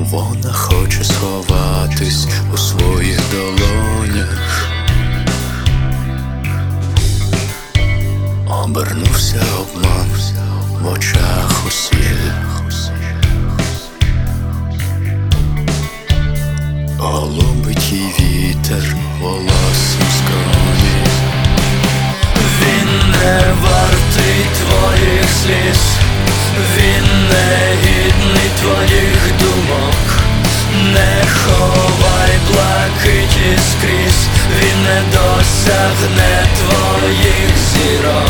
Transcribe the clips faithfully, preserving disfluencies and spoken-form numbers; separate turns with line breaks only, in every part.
Вона хоче сховатись у своїх долонях. Обернувся обман в очах усіх. Голубить їй вітер волоссям скроні.
Він не вартий твоїх сліз, він не гідний твоїх думок. Не ховай блакиті скрізь, він не досягне твоїх зірок.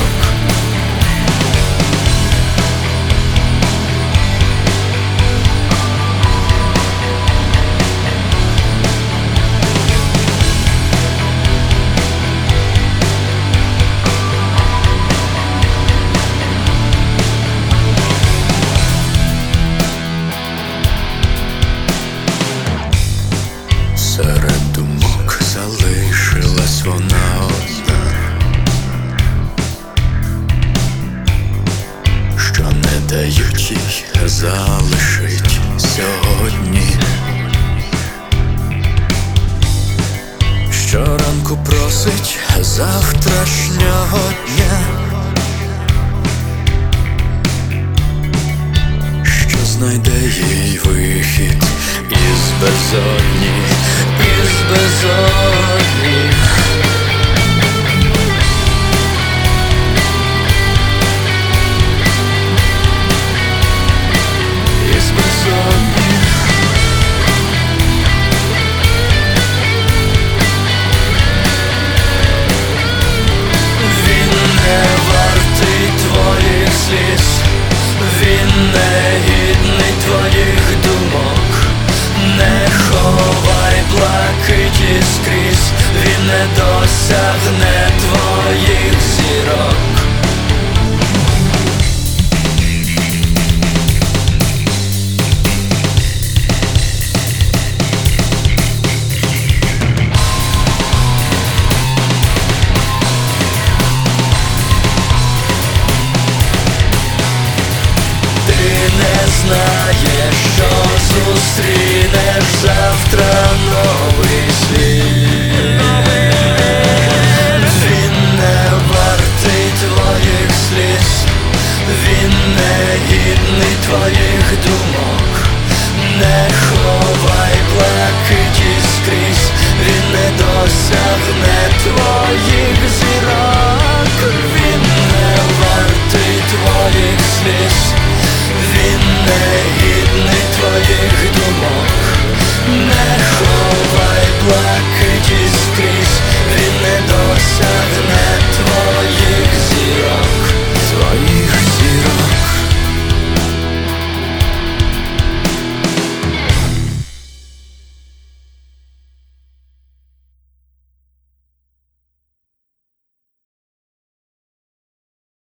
Серед думок залишилась вона одна, що не дають їй залишить сьогодні. Щоранку просить завтрашнього дня, що знайде їй вихід із безодні, із безодні. Із безодні.
Він не вартий твоїх сліз, він не гідний твоїх думок. Не ховай блакиті скрізь, він не досягне твоїх зірок. Знаєш, що зустрінеш завтра новий світ. Він не вартий твоїх сліз, він не гідний твоїх думок. Не ховай блакиті скрізь, він не досягне твоїх зірок. Він не вартий твоїх сліз,